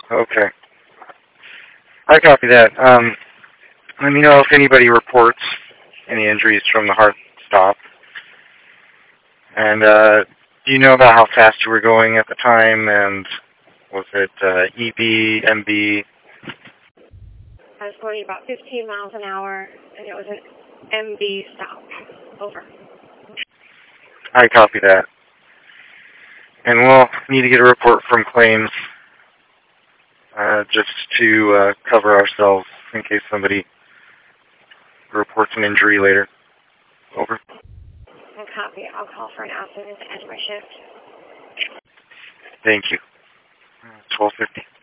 Okay. I copy that. Let me know if anybody reports any injuries from the heart stop. And do you know about how fast you were going at the time? And was it EB, MB? I was going about 15 miles an hour, and it was an MB stop. Over. I copy that. And we'll need to get a report from claims just to cover ourselves in case somebody reports an injury later. Over. And copy. I'll call for an as soon as I end my shift. Thank you. 12:50.